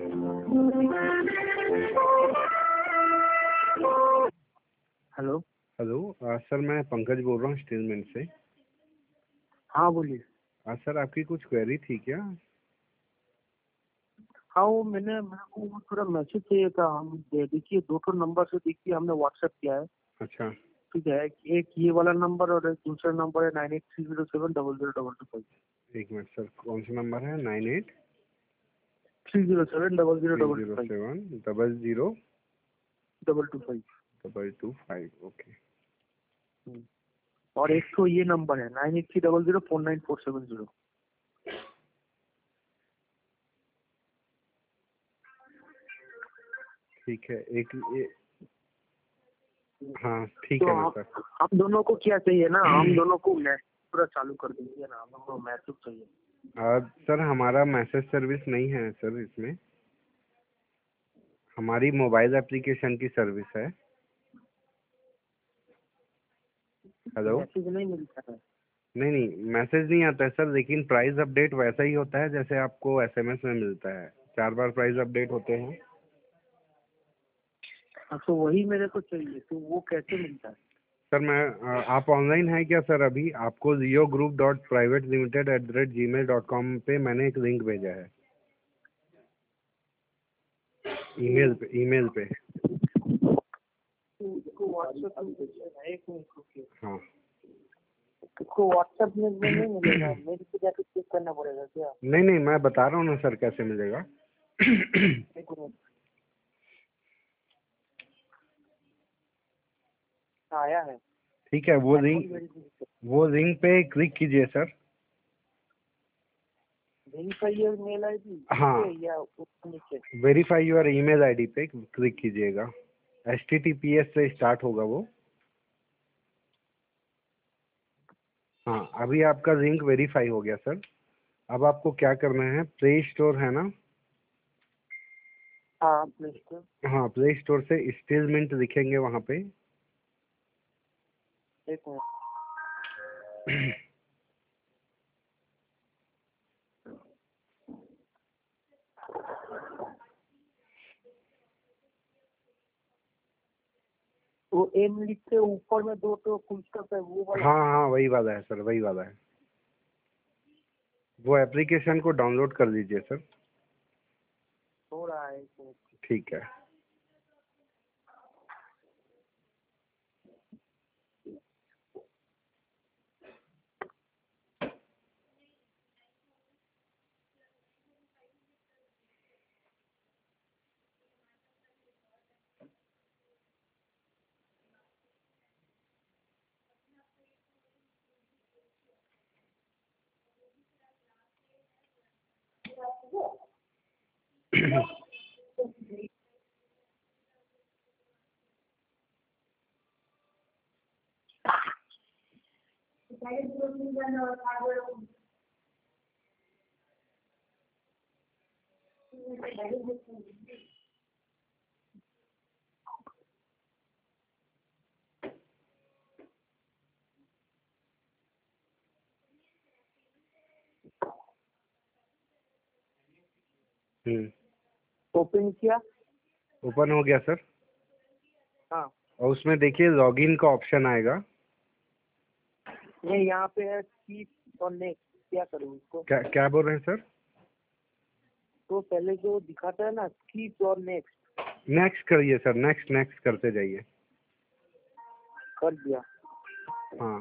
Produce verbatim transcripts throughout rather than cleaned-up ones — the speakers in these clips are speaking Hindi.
हेलो। हेलो अ, सर मैं पंकज बोल रहा हूँ स्टीलमेंट से। हाँ बोलिए। अ, सर आपकी कुछ क्वेरी थी क्या? हाँ वो मैंने मेरे को वो थोड़ा मैसेज चाहिए था। हम दे- देखिए दो ठो नंबर से देखिए हमने व्हाट्सएप किया है। अच्छा। ठीक है, एक ये वाला नंबर और एक दूसरा नंबर है nine eight three zero seven double zero double two five. एक मिनट सर, कौन सा नंबर है? Nine eight three zero seven double zero three double two zero five seven double zero double two five. Double two five. Okay. और एक तो ये नंबर है nine eight three double zero four nine four seven zero. ठीक है। एक ये, हाँ ठीक तो है ना हम सर। हम दोनों को क्या चाहिए ना, हम दोनों को मैसेज पूरा चालू कर दीजिए ना, हम लोग को मैसेज चाहिए। आ, सर हमारा मैसेज सर्विस नहीं है सर, इसमें हमारी मोबाइल एप्लीकेशन की सर्विस है। हेलो। मैसेज नहीं मिलता है। नहीं नहीं, मैसेज नहीं आता है सर, लेकिन प्राइस अपडेट वैसा ही होता है जैसे आपको एसएमएस में मिलता है। चार बार प्राइस अपडेट होते हैं। हाँ, तो वही मेरे को चाहिए, तो वो कैसे मिलता है? सर मैं आ, आप ऑनलाइन हैं क्या सर? अभी आपको Jio group dot private limited at the rate Gmail dot com पे मैंने एक लिंक भेजा है, ईमेल पे ईमेल पे। उसको व्हाट्सएप में भेजना है, एक मिनट रुकिए। हाँ उसको व्हाट्सएप में में नहीं मिलेगा, मेरे को जाके चेक करना पड़ेगा क्या? नहीं नहीं, मैं बता रहा हूँ ना सर कैसे मिलेगा। एक मिनट। आया है। ठीक है, वो लिंक वो लिंक पे क्लिक कीजिए sir. Verify your mail ID हाँ, या ऊपर नीचे? वेरीफाई योर ईमेल आईडी पे क्लिक कीजिएगा। H T T P S से स्टार्ट होगा वो। हाँ, अभी आपका लिंक वेरीफाई हो गया सर। अब आपको क्या करना है, प्ले स्टोर है ना? हाँ प्ले स्टोर। हाँ, प्ले स्टोर से स्टीलमेंट लिखेंगे वहाँ पे। एक मिनट। वो एम लिख के ऊपर में दो तो फुल स्टॉप है, वो वाला? हाँ हाँ, वही वाला है सर, वही वाला है। वो एप्लीकेशन को डाउनलोड कर लीजिए सर। हो रहा है, एक मिनट। ठीक है। हम्म, ओपन किया? ओपन हो गया सर। हाँ। और उसमें देखिए लॉगिन का ऑप्शन आएगा। नहीं, यहाँ पे है कीप और नेक्स्ट, क्या करूँ इसको? क्या क्या बोल रहे हैं सर? तो पहले जो दिखाता है ना कीप और नेक्स्ट, नेक्स्ट करिए सर, नेक्स्ट नेक्स्ट करते जाइए। कर दिया। हाँ,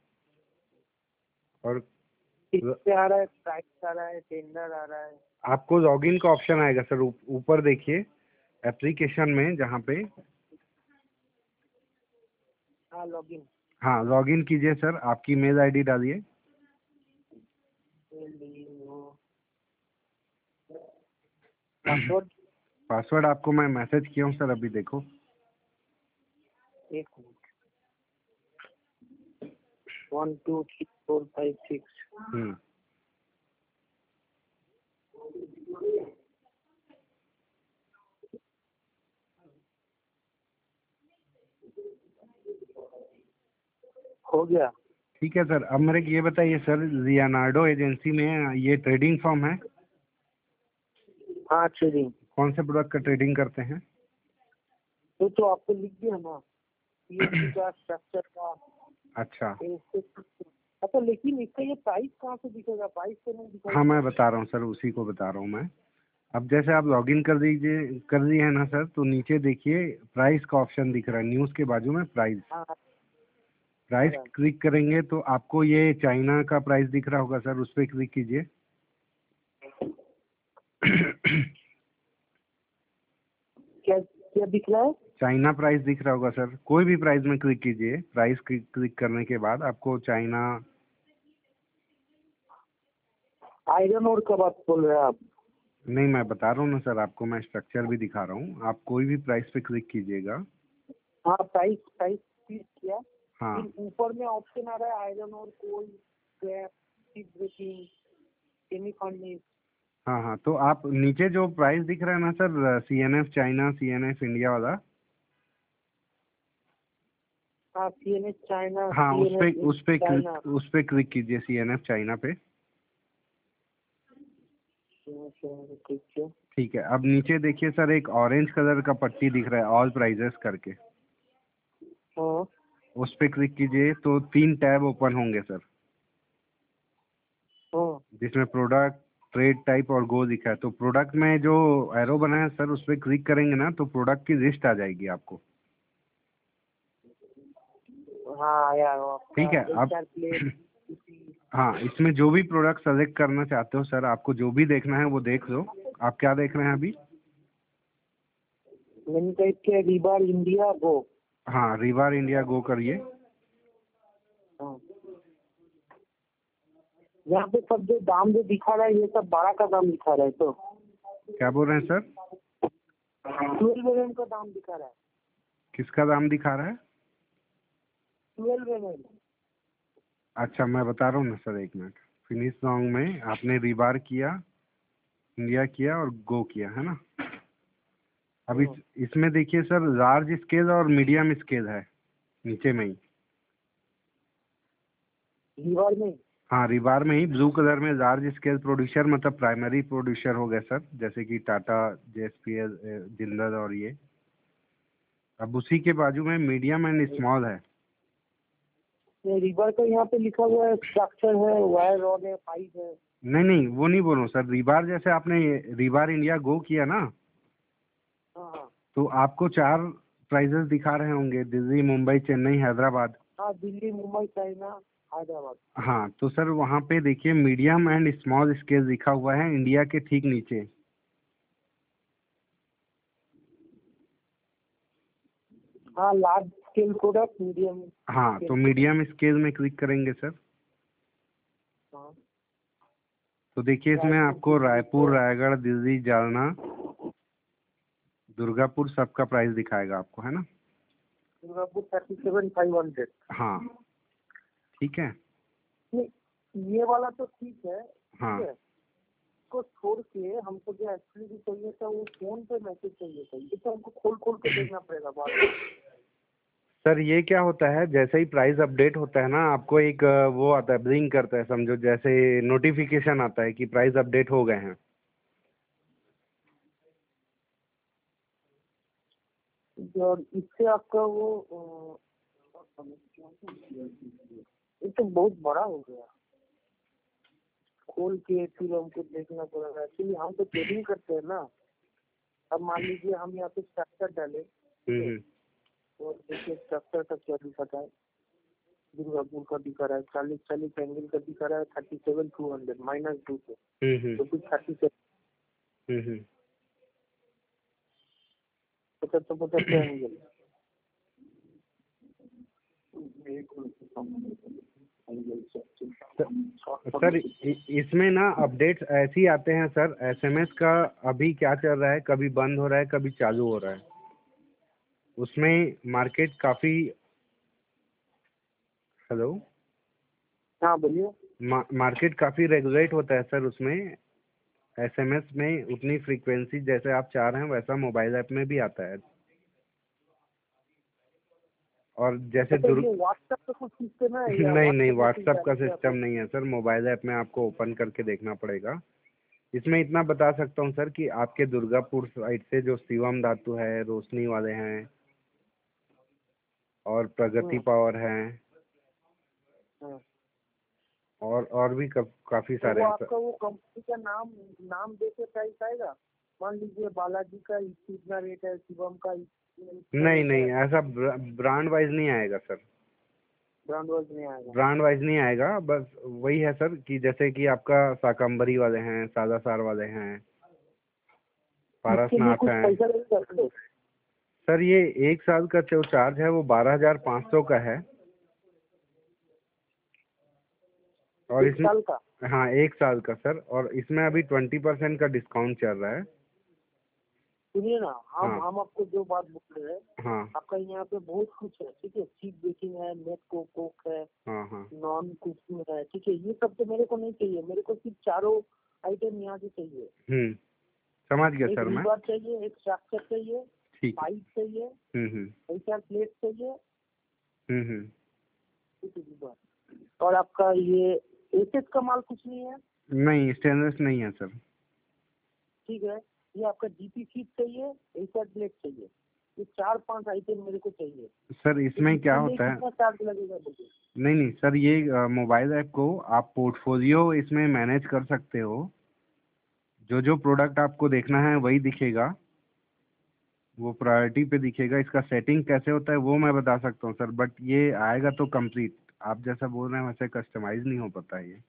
और किससे आ रहा है? प्राइस आ रहा है, टेंडर आ रहा है? आपको लॉगिन का ऑप्शन आएगा सर, ऊ- ऊपर देखिए एप्लीकेशन में जहाँ पे। हाँ लॉगिन। हाँ, लॉगिन कीजिए सर, आपकी मेल आईडी डालिए। पासवर्ड? पासवर्ड आपको मैं मैसेज किया हूँ सर, अभी देखो। एक minute. One two three four five six. हम्म, हो गया। ठीक है सर। अब मेरे को ये बताइए सर, लियोनार्डो एजेंसी में ये ट्रेडिंग फॉर्म है? हाँ ट्रेडिंग। कौन से प्रोडक्ट का ट्रेडिंग करते हैं? तो तो आपको लिख दिया ना, पीएनबी का, स्ट्रक्चर का। अच्छा अच्छा, लेकिन इसका ये प्राइस कहाँ से दिखेगा? प्राइस तो नहीं दिखाई। हाँ, मैं बता रहा हूँ सर, उसी को बता रहा हूँ मैं। अब जैसे आप लॉगिन कर दीजिए, कर दिए है ना सर, तो नीचे देखिए प्राइस का ऑप्शन दिख रहा है, न्यूज़ के बाजू में प्राइस। हाँ प्राइस हाँ। क्लिक करेंगे तो आपको ये चाइना का प्राइस दिख रहा होगा सर, उस पर क्लिक कीजिए। क्या क्या दिख रहा है? चाइना प्राइस दिख रहा होगा सर, कोई भी प्राइस में क्लिक कीजिए। प्राइस क्लिक क्लिक करने के बाद आपको चाइना। आयरन और का बात बोल रहे हैं आप? नहीं, मैं बता रहा हूँ ना सर आपको, मैं स्ट्रक्चर भी दिखा रहा हूँ। आप कोई भी प्राइस पे क्लिक कीजिएगा। हाँ, प्राइस प्राइस क्लिक किया। हाँ फिर ऊपर में ऑप्शन आ रहा है आयरन और, coal, scrap, ship breaking, semi furnish. हाँ हाँ, तो आप नीचे जो प्राइस दिख रहा है ना sir, C N F China, C N F India वाला। हाँ, सीएनएस चाइना, हाँ, उस पे सीएनएस उस पे चाइना। क्लिक उस पे क्लिक कीजिए, सी एन एफ चाइना पे। ठीक है। ठीक है, अब नीचे देखिए सर, एक ऑरेंज कलर का पट्टी दिख रहा है, ऑल प्राइजेस करके। हाँ उस पे क्लिक कीजिए तो तीन टैब ओपन होंगे सर, हाँ। जिसमें प्रोडक्ट, ट्रेड टाइप और गो लिखा है। तो प्रोडक्ट में जो एरो बना है सर, उस पर क्लिक करेंगे ना तो प्रोडक्ट की लिस्ट आ जाएगी आपको। हाँ यार, वो आपका ठीक है, अब एचआर प्लेट। हाँ, इसमें जो भी प्रोडक्ट सेलेक्ट करना चाहते हो सर, आपको जो भी देखना है वो देख लो। आप क्या देख रहे हैं अभी? मैंने टाइप किया रिबार इंडिया गो। हाँ, रिवार इंडिया गो करिए। हाँ, यहाँ पे सब जो दाम जो दिखा रहा है, ये सब बारह का दाम दिखा रहा है। तो क्या बोल रहे हैं सर? ट्वेल्व एम एम का दाम दिखा रहा है। किसका दाम दिखा रहा है? Twelve M M. अच्छा, मैं बता रहा हूँ ना सर, एक मिनट। फिनिश सॉन्ग में आपने रिबार किया, इंडिया किया और गो किया, है ना? अब इस इसमें देखिए सर, लार्ज स्केल और मीडियम स्केल है नीचे में ही। रिबार में। हाँ, रिबार में ही ब्लू कलर में लार्ज स्केल प्रोड्यूसर, मतलब प्राइमरी प्रोड्यूसर हो गए सर, जैसे कि Tata, J S P L, Jindal और ये। अब उसी के बाजू में मीडियम एंड स्मॉल है। रिबार का यहाँ पे लिखा हुआ है, स्ट्रक्चर है, वायर रॉड है, पाइप है। नहीं नहीं, वो नहीं बोल रहा हूँ सर। रिबार जैसे आपने रिबार इंडिया गो किया ना, हाँ हाँ तो आपको चार प्राइजेस दिखा रहे होंगे, दिल्ली, मुंबई, चेन्नई, हैदराबाद। हाँ। दिल्ली, मुंबई, चाइना, हैदराबाद। हाँ, तो सर वहाँ पे देखिए मीडियम एंड स्मॉल स्केल लिखा हुआ है इंडिया के ठीक नीचे। हाँ, लार्ज स्केल प्रोडक्ट, मीडियम। हाँ, तो मीडियम स्केल में क्लिक करेंगे सर, हाँ, तो देखिए इसमें रायपुर, आपको दिल्ली, रायपुर, रायगढ़, दिल्ली, जालना, दुर्गापुर सबका प्राइस दिखाएगा आपको, है ना? Durgapur thirty seven five hundred. हाँ, ठीक है। ये वाला तो ठीक है। हाँ ठीक है, इसको छोड़ के हमको जो एक्चुअली भी चाहिए था, वो फोन पे मैसेज चाहिए था। ये तो हमको खोल खोल के देखना पड़ेगा बाद में। सर, ये क्या होता है, जैसे ही प्राइस अपडेट होता है ना, आपको एक अ, वो आता है, ब्लिंक करता है, समझो जैसे नोटिफिकेशन आता है कि प्राइस अपडेट हो गए हैं। और इससे आपका वो अ, ये तो बहुत बड़ा हो गया। खोल के फिर हमको देखना पड़ेगा। एक्चुअली हम तो ट्रेडिंग करते हैं ना। अब मान लीजिए हम यहाँ पे स्ट्रक्चर डाले, ठीक है, हम्म और देखिए स्ट्रक्चर का क्या दिखाता है। दुर्गापुर का दिखा रहा है चालीस चालीस एंगल का दिखा रहा है, thirty seven two hundred minus two से, हम्म हम्म तो कुछ थर्टी सेवन हम्म हम्म। पचहत्तर पचहत्तर एंगल। सर, इ- इसमें ना अपडेट्स ऐसे ही आते हैं सर, एस एम एस का अभी क्या चल रहा है, कभी बंद हो रहा है, कभी चालू हो रहा है। उसमें मार्केट काफ़ी। हेलो। हाँ बोलिए। मा, मार्केट काफ़ी रेगुलेट होता है सर उसमें। एस एम एस में उतनी फ्रीक्वेंसी जैसे आप चाह रहे हैं वैसा मोबाइल ऐप में भी आता है। और जैसे अच्छा, दुर ये व्हाट्सएप पे कुछ सिस्टम है या नहीं नहीं, व्हाट्सएप में कुछ व्हाट्सएप का डालेंगे सिस्टम अपन? नहीं है सर, मोबाइल ऐप में आपको ओपन करके देखना पड़ेगा। इसमें इतना बता सकता हूँ सर कि आपके दुर्गापुर साइड से जो शिवम धातु है, रोशनी वाले हैं और प्रगति हम्म, पावर हैं हम्म। और और भी कफ, काफी तो सारे वो हैं सर। आपका वो कंपनी का नाम नाम दे के प्राइस आएगा? मान लीजिए बालाजी का इतना रेट है, शिवम का इतना नहीं रेट नहीं, है, ऐसा ब्रांड वाइज नहीं आएगा सर। ब्रांड वाइज नहीं आएगा। ब्रांड वाइज नहीं आएगा, बस वही है सर कि जैसे कि आपका शाकंभरी वाले हैं, सादा सार वाले हैं, इसके लिए पारसनाथ कुछ हैं। पैसा नहीं करते? सर ये एक साल का जो चार्ज है वो बारह हजार पाँच सौ का है और एक इसमें, साल का? हाँ एक साल का सर, और इसमें अभी ट्वेंटी परसेंट का डिस्काउंट चल रहा है। सुनिए ना, हम हाँ हम आपको जो बात बोल रहे हैं, हाँ आपका यहाँ पे बहुत कुछ है, ठीक है। चीप बेकिंग है, नेट को कोक है, हाँ हाँ। नॉन कुकिंग है, ठीक है। ये सब तो मेरे को नहीं चाहिए, मेरे को सिर्फ चारों आइटम यहाँ से चाहिए। हम्म, समझ गया एक सर मैं। रिबार चाहिए, एक स्ट्रक्चर चाहिए, ठीक है। पाइप चाहिए, हम्म हम्म कई चार प्लेट चाहिए, हम्म हम्म। ठीक है रिबार। और आपका ये एसेस का माल कुछ नहीं है? नहीं, स्टेनलेस नहीं है सर। ठीक है। ये आपका जीपी शीट चाहिए, एक चार प्लेट चाहिए, ये चार पांच आइटम मेरे को चाहिए। सर तो इसमें क्या इसके लिए होता है, कितना चार्ज लगेगा मुझे? नहीं नहीं सर, ये मोबाइल ऐप को आप पोर्टफोलियो इसमें मैनेज कर सकते हो। जो जो प्रोडक्ट आपको देखना है वही दिखेगा, वो प्रायोरिटी पे दिखेगा। इसका सेटिंग कैसे होता है वो मैं बता सकता हूँ सर, बट ये आएगा तो कंप्लीट आप जैसा बोल रहे हैं वैसे कस्टमाइज नहीं हो पाता है ये।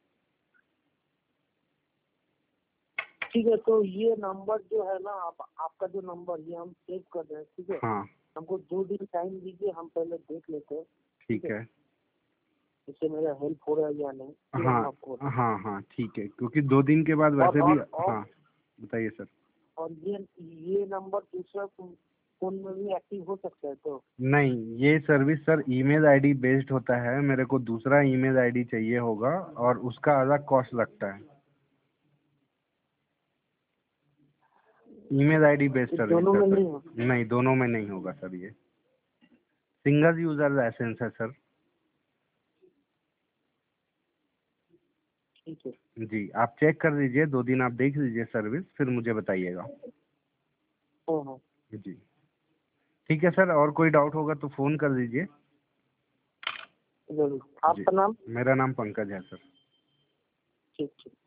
ठीक है, तो ये नंबर जो है ना, आप आपका जो नंबर ये हम सेव कर रहे हैं, ठीक है। हाँ हमको दो दिन टाइम दीजिए, हम पहले देख लेते हैं, ठीक है। इससे मेरा हेल्प हो रहा है या नहीं, फिर हाँ हम आपको बताएंगे। हाँ हाँ ठीक है, क्योंकि दो दिन के बाद और वैसे भी। और और हाँ बताइए सर। और ये ये नंबर दूसरा फोन में भी एक्टिव हो सकता है तो? नहीं, ये service sir email ID based होता है, मेरे को दूसरा ईमेल आईडी चाहिए होगा और उसका अलग कॉस्ट लगता है। ईमेल आईडी बेस्ड ये सर्विस दोनों है में सर। नहीं हो? नहीं, दोनों में नहीं होगा सर, ये सिंगल यूजर लाइसेंस है सर। ठीक है। जी, आप चेक कर लीजिए, दो दिन आप देख लीजिए सर्विस, फिर मुझे बताइएगा। हाँ हाँ, जी ठीक है सर, और कोई डाउट होगा तो फ़ोन कर दीजिए। जरूर। जी, आपका नाम? मेरा नाम पंकज है सर। ठीक ठीक।